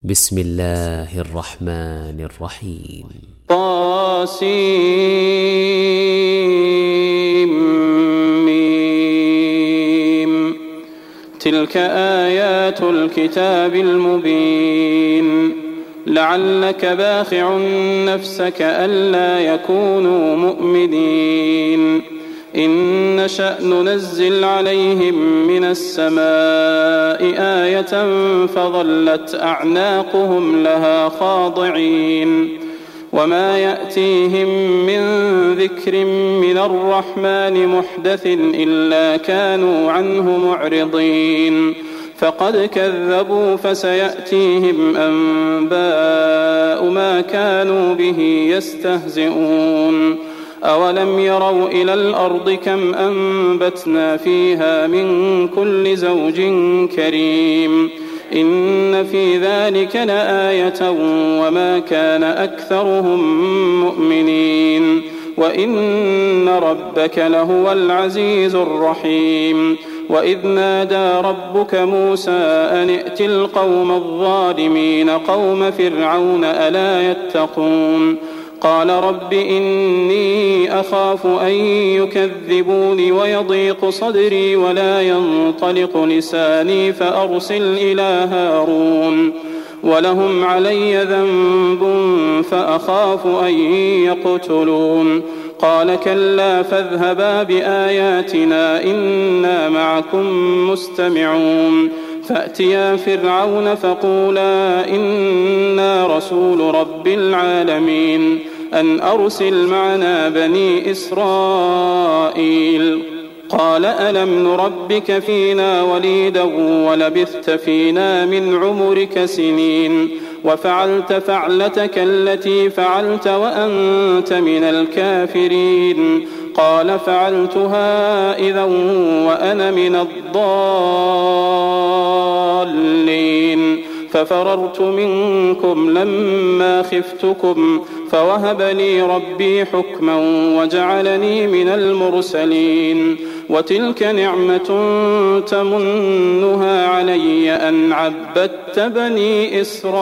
بسم الله الرحمن الرحيم. طاسيم. تلك آيات الكتاب المبين. لعلك باخع نفسك ألا يكونوا مؤمنين. إن نشأ ننزل عليهم من السماء آية فظلت أعناقهم لها خاضعين. وما يأتيهم من ذكر من الرحمن محدث إلا كانوا عنه معرضين. فقد كذبوا فسيأتيهم أنباء ما كانوا به يستهزئون. أولم يروا إلى الأرض كم أنبتنا فيها من كل زوج كريم. إن في ذلك لآية وما كان أكثرهم مؤمنين. وإن ربك لهو العزيز الرحيم. وإذ نادى ربك موسى أن ائت القوم الظالمين قوم فرعون ألا يتقون. قال رب إني أخاف أن يكذبوني ويضيق صدري ولا ينطلق لساني فأرسل إلى هارون ولهم علي ذنب فأخاف أن يقتلون. قال كلا فاذهبا بآياتنا إنا معكم مستمعون. فأتيا فرعون فقولا إنا رسول رب العالمين أن أرسل معنا بني إسرائيل. قال ألم نربك فينا وليدا ولبثت فينا من عمرك سنين وفعلت فعلتك التي فعلت وأنت من الكافرين. قال فعلتها إذا وأنا من الضالين. ففررت منكم لما خفتكم فوهب لي ربي حكما وجعلني من المرسلين. وتلك نعمة تمنها علي أن عبدت بني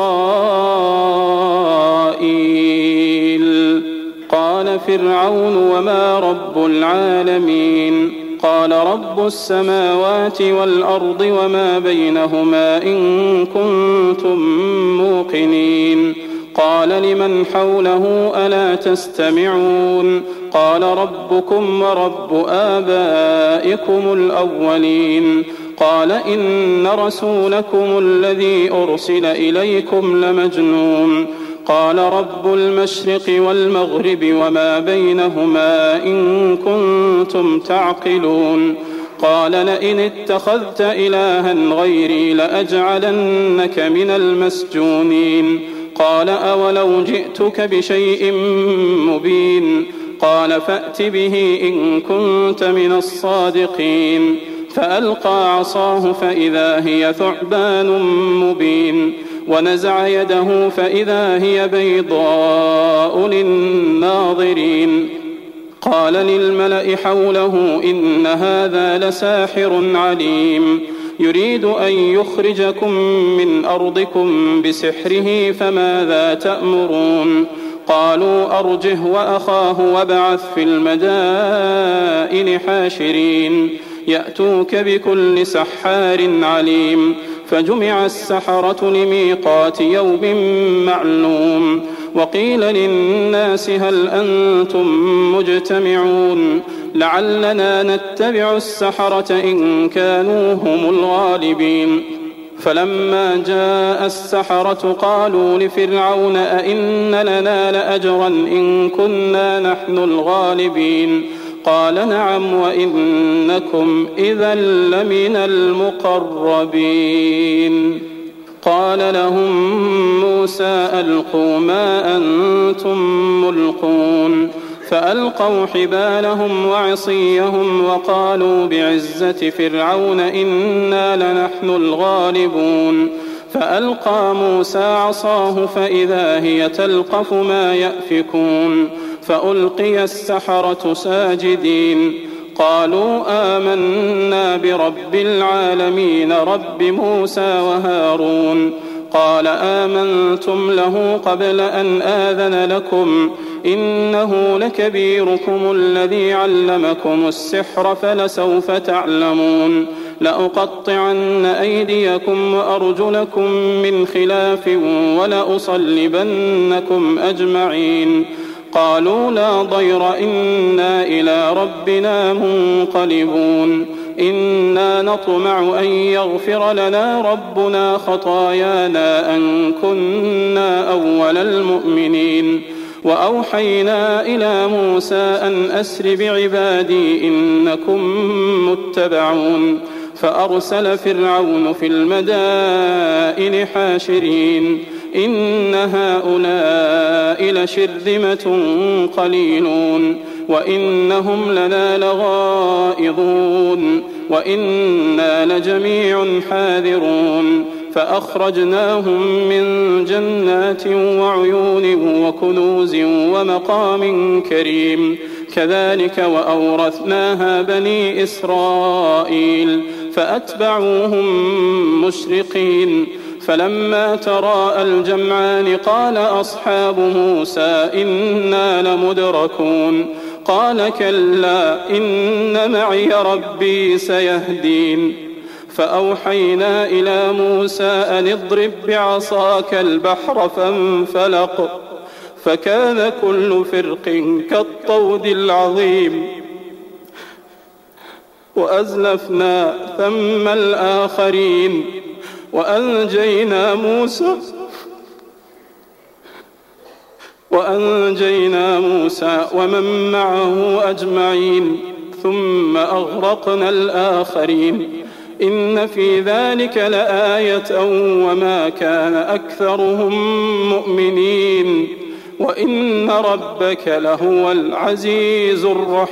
إسرائيل. قال فرعون وما رب العالمين. قال رب السماوات والأرض وما بينهما إن كنتم موقنين. قال لمن حوله ألا تستمعون. قال ربكم ورب آبائكم الأولين. قال إن رسولكم الذي أرسل إليكم لمجنون. قال رب المشرق والمغرب وما بينهما إن كنتم تعقلون. قال لئن اتخذت إلها غيري لأجعلنك من المسجونين. قال أولو جئتك بشيء مبين. قال فأت به إن كنت من الصادقين. فألقى عصاه فإذا هي ثعبان مبين. ونزع يده فإذا هي بيضاء للناظرين. قال للملأ حوله إن هذا لساحر عليم يريد أن يخرجكم من أرضكم بسحره فماذا تأمرون. قالوا أرجه وأخاه وابعث في المدائن حاشرين يأتوك بكل سحار عليم. فجمع السحرة لميقات يوم معلوم. وقيل للناس هل أنتم مجتمعون لعلنا نتبع السحرة إن كانوا هم الغالبين. فلما جاء السحرة قالوا لفرعون أئن لنا لأجرا إن كنا نحن الغالبين. قال نعم وإنكم إذا لمن المقربين. قال لهم موسى ألقوا ما أنتم ملقون. فألقوا حبالهم وعصيهم وقالوا بعزة فرعون إنا لنحن الغالبون. فألقى موسى عصاه فإذا هي تلقف ما يأفكون. فألقي السحرة ساجدين قالوا آمنا برب العالمين رب موسى وهارون قال آمنتم له قبل أن آذن لكم إنه لكبيركم الذي علمكم السحر فلسوف تعلمون لأقطعن أيديكم وأرجلكم من خلاف ولأصلبنكم أجمعين قالوا لا ضير إنا إلى ربنا منقلبون إنا نطمع أن يغفر لنا ربنا خطايانا أن كنا أول المؤمنين وأوحينا إلى موسى أن أسر بعبادي إنكم متبعون فأرسل فرعون في المدائن حاشرين إن هؤلاء لشرذمة قليلون وإنهم لنا لغائظون وإنا لجميع حاذرون فأخرجناهم من جنات وعيون وكنوز ومقام كريم كذلك وأورثناها بني إسرائيل فأتبعوهم مشرقين فلما تراءى الجمعان قال أصحاب موسى إنا لمدركون قال كلا إن معي ربي سيهدين فأوحينا إلى موسى أن اضرب بعصاك البحر فانفلق فكان كل فرق كالطود العظيم وأزلفنا ثم الآخرين وأنجينا موسى ومن معه أجمعين ثم أغرقنا الآخرين إن في ذلك لآية وما كان أكثرهم مؤمنين وإن ربك لهو العزيز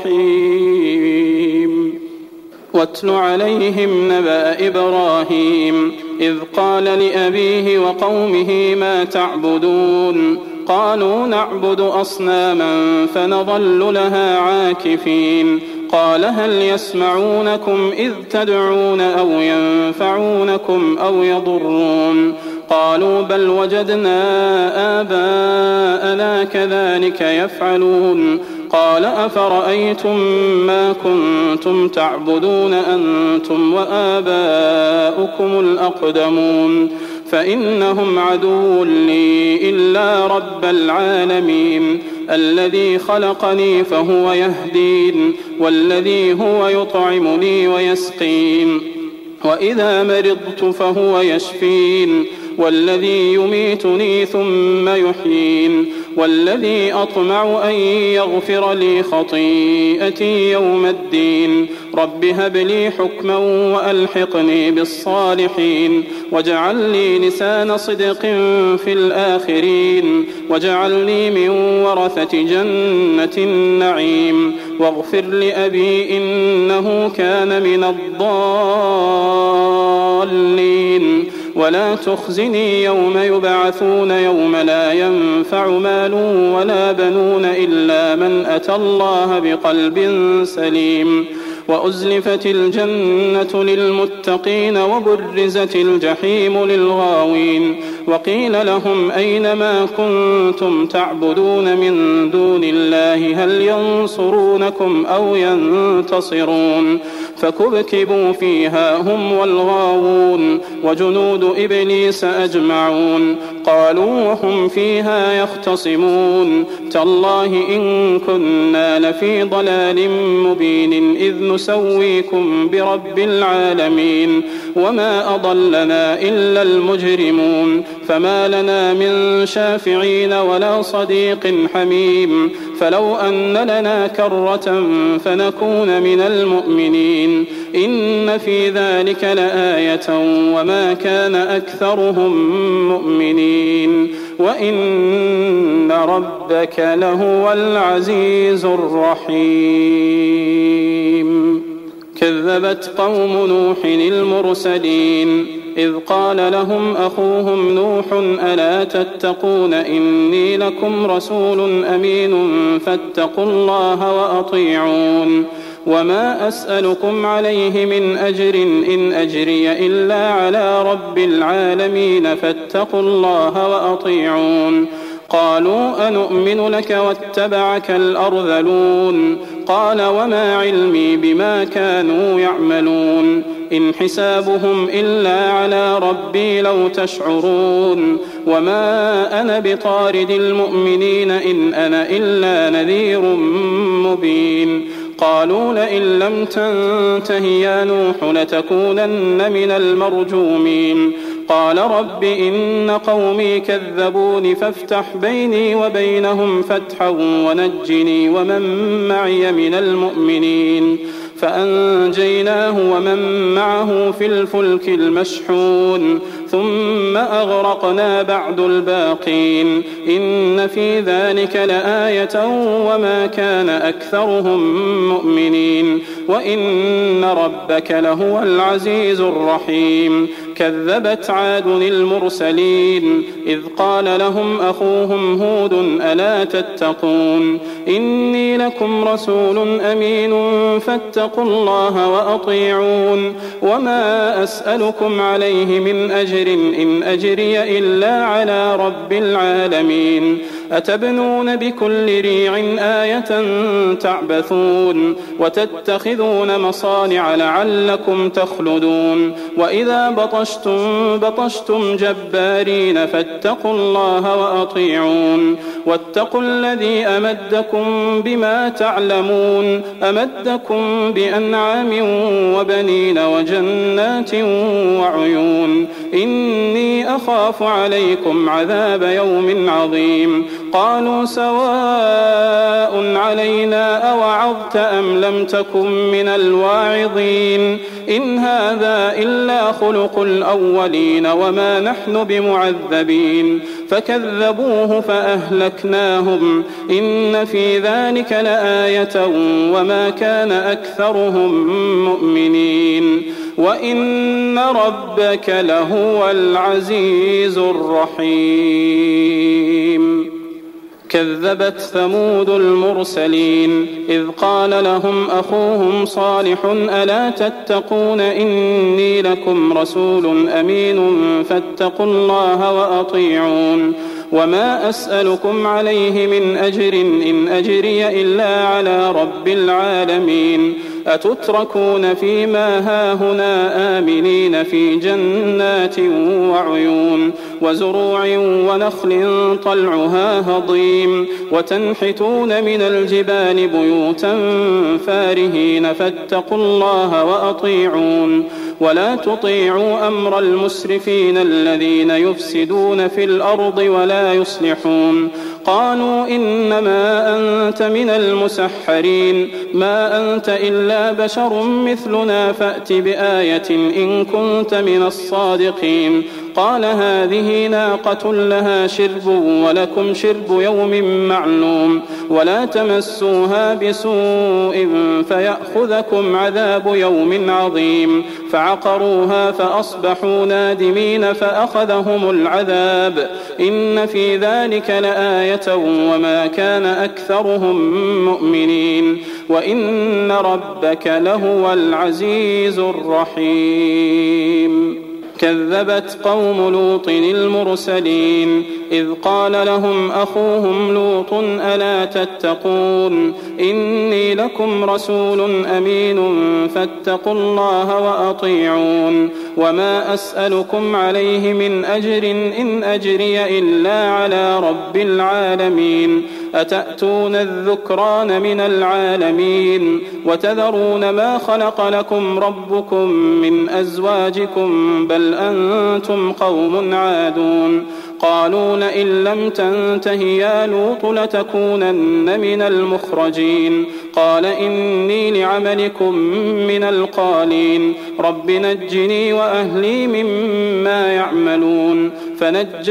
الرحيم واتل عليهم نبأ إبراهيم إذ قال لأبيه وقومه ما تعبدون قالوا نعبد أصناما فنظل لها عاكفين قال هل يسمعونكم إذ تدعون أو ينفعونكم أو يضرون قالوا بل وجدنا آباءنا كذلك يفعلون قال أفرأيتم ما كنتم تعبدون أنتم وآباؤكم الأقدمون فإنهم عدو لي إلا رب العالمين الذي خلقني فهو يهدين والذي هو يطعمني ويسقين وإذا مرضت فهو يشفين والذي يميتني ثم يحيين والذي أطمع أن يغفر لي خطيئتي يوم الدين رب هب لي حكما وألحقني بالصالحين واجعل لي لسان صدق في الآخرين واجعلني من ورثة جنة النعيم واغفر لأبي إنه كان من الضالين ولا تخزني يوم يبعثون يوم لا ينفع مال ولا بنون إلا من أتى الله بقلب سليم وأزلفت الجنة للمتقين وبرزت الجحيم للغاوين وقيل لهم أين ما كنتم تعبدون من دون الله هل ينصرونكم أو ينتصرون فكبكبوا فيها هم والغاوون وجنود إبليس أجمعون قالوا وهم فيها يختصمون تالله إن كنا لفي ضلال مبين إذ نسويكم برب العالمين وما أضلنا إلا المجرمون فما لنا من شافعين ولا صديق حميم فلو أن لنا كرة فنكون من المؤمنين إن في ذلك لآية وما كان أكثرهم مؤمنين وإن ربك لهو العزيز الرحيم كذبت قوم نوح المرسلين إذ قال لهم أخوهم نوح ألا تتقون إني لكم رسول أمين فاتقوا الله وأطيعون وما أسألكم عليه من أجر إن أجري إلا على رب العالمين فاتقوا الله وأطيعون قالوا أنؤمن لك واتبعك الأرذلون قال وما علمي بما كانوا يعملون إن حسابهم إلا على ربي لو تشعرون وما أنا بطارد المؤمنين إن أنا إلا نذير مبين قالوا لئن لم تنته يا نوح لتكونن من المرجومين قال رب إن قومي كذبون فافتح بيني وبينهم فتحا ونجني ومن معي من المؤمنين فأنجيناه ومن معه في الفلك المشحون ثم أغرقنا بعد الباقين إن في ذلك لآية وما كان أكثرهم مؤمنين وإن ربك لهو العزيز الرحيم كذبت عاد المرسلين إذ قال لهم أخوهم هود ألا تتقون إني لكم رسول أمين فاتقوا الله وأطيعون وما أسألكم عليه من أجر إن أجري إلا على رب العالمين أتبنون بكل ريع آية تعبثون وتتخذون مصانع لعلكم تخلدون وإذا بطشتم جبارين فاتقوا الله وأطيعون واتقوا الذي أمدكم بما تعلمون أمدكم بأنعام وبنين وجنات وعيون إني أخاف عليكم عذاب يوم عظيم قالوا سواء علينا أوعظت أم لم تكن من الواعظين إن هذا إلا خلق الأولين وما نحن بمعذبين فكذبوه فأهلكناهم إن في ذلك لآية وما كان أكثرهم مؤمنين وإن ربك لهو العزيز الرحيم كذبت ثمود المرسلين إذ قال لهم أخوهم صالح ألا تتقون إني لكم رسول أمين فاتقوا الله وأطيعون وما أسألكم عليه من أجر إن أجري إلا على رب العالمين أتتركون فيما هاهنا آمنين في جنات وعيون وزروع ونخل طلعها هضيم وتنحتون من الجبال بيوتا فارهين فاتقوا الله وأطيعون ولا تطيعوا أمر المسرفين الذين يفسدون في الأرض ولا يصلحون قالوا إنما أنت من المسحرين ما أنت إلا بشر مثلنا فأت بآية إن كنت من الصادقين قال هذه ناقة لها شرب ولكم شرب يوم معلوم ولا تمسوها بسوء فيأخذكم عذاب يوم عظيم فعقروها فأصبحوا نادمين فأخذهم العذاب إن في ذلك لآية وما كان أكثرهم مؤمنين وإن ربك لهو العزيز الرحيم كذبت قوم لوط المرسلين إذ قال لهم أخوهم لوط ألا تتقون إني لكم رسول أمين فاتقوا الله وأطيعون وما أسألكم عليه من أجر إن أجري إلا على رب العالمين أتأتون الذكران من العالمين وتذرون ما خلق لكم ربكم من أزواجكم بل أنتم قوم عادون قالوا لئن لم تنته يا لوط لتكونن من المخرجين قال إني لعملكم من القالين رب نجني وأهلي مما يعملون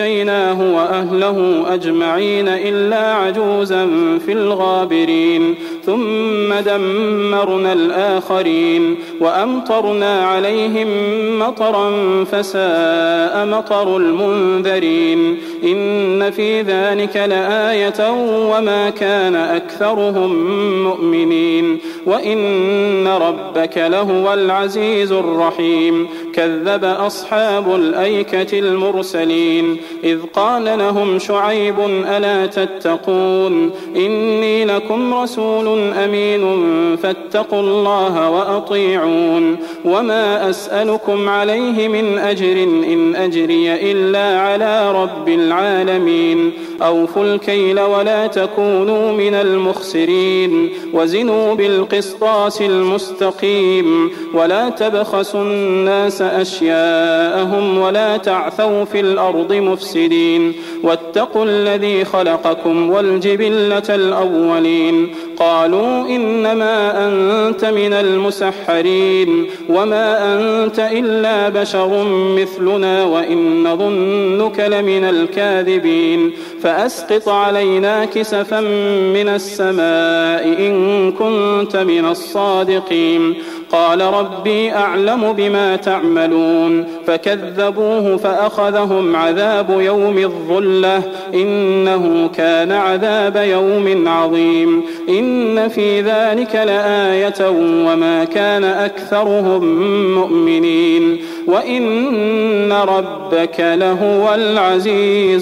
فنجيناه وأهله أجمعين إلا عجوزا في الغابرين ثم دمرنا الآخرين وأمطرنا عليهم مطرا فساء مطر المنذرين إن في ذلك لآية وما كان أكثرهم مؤمنين وإن ربك لهو العزيز الرحيم كذب أصحاب الأيكة المرسلين إذ قال لهم شعيب ألا تتقون إني لكم رسول أمين فاتقوا الله وأطيعون وما أسألكم عليه من أجر إن أجري إلا على رب العالمين أوفوا الكيل ولا تكونوا من المخسرين وزنوا بالقسطاس المستقيم ولا تبخسوا الناس أشياءهم ولا تعثوا في الأرض مفسدين واتقوا الذي خلقكم والجبلة الأولين قالوا إنما أنت من المسحرين وما أنت إلا بشر مثلنا وإن ظنك لمن الكاذبين فأسقط علينا كسفا من السماء إن كنت من الصادقين قال ربي أعلم بما تعملون فكذبوه فأخذهم عذاب يوم الظلة إنه كان عذاب يوم عظيم إن في ذلك لآية وما كان أكثرهم مؤمنين وإن ربك لهو العزيز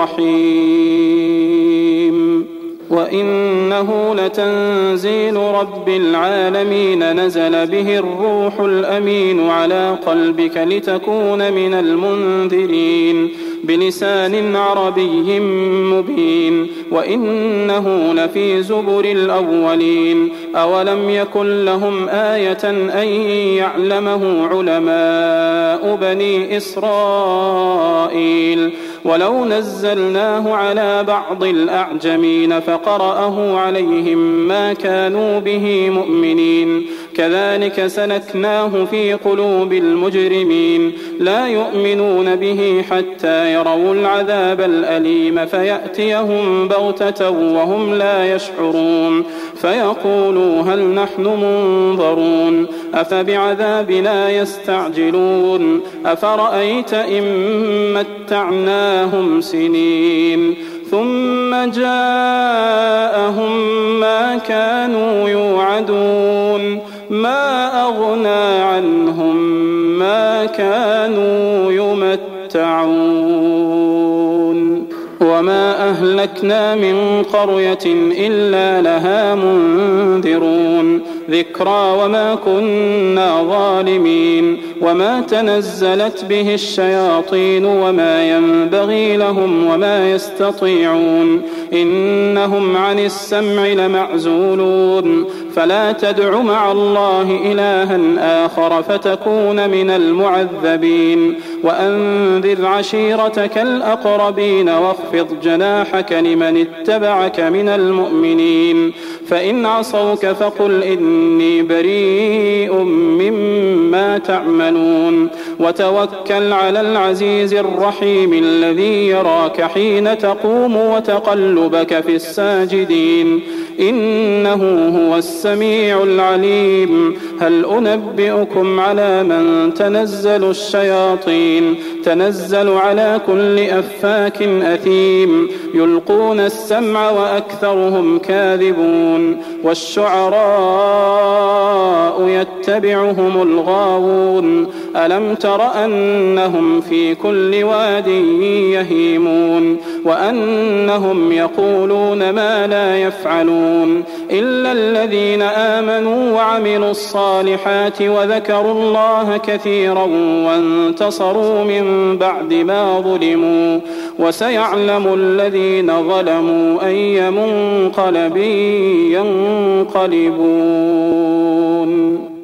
الرحيم وإنه لتنزيل رب العالمين نزل به الروح الأمين على قلبك لتكون من المنذرين بلسان عربي مبين وإنه لفي زبر الأولين أولم يكن لهم آية أن يعلمه علماء بني إسرائيل ولو نزلناه على بعض الأعجمين فقرأه عليهم ما كانوا به مؤمنين كذلك سلكناه في قلوب المجرمين لا يؤمنون به حتى يروا العذاب الأليم فيأتيهم بغتة وهم لا يشعرون فيقولوا هل نحن منظرون أفبعذابنا يستعجلون أفرأيت إن متعناهم سنين ثم جاءهم ما كانوا يوعدون ما أغنى عنهم ما كانوا يمتعون وما أهلكنا من قرية إلا لها منذرون ذكرى وما كنا ظالمين وما تنزلت به الشياطين وما ينبغي لهم وما يستطيعون إنهم عن السمع لمعزولون فلا تدع مع الله إلها آخر فتكون من المعذبين وأنذر عشيرتك الأقربين واخفض جناحك لمن اتبعك من المؤمنين فإن عصوك فقل إني بريء مما تعملون وتوكل على العزيز الرحيم الذي يراك حين تقوم وتقلبك في الساجدين إنه هو السميع العليم هل أنبئكم على من تنزل الشياطين تنزل على كل أفاك أثيم يلقون السمع وأكثرهم كاذبون والشعراء يتبعهم الغاوون ألم تر أنهم في كل واد يهيمون وأنهم يقولون ما لا يفعلون إلا الذين آمنوا وعملوا الصالحات وذكروا الله كثيرا وانتصروا من بعد ما ظلموا وسيعلم الذين ظلموا أي منقلب ينقلبون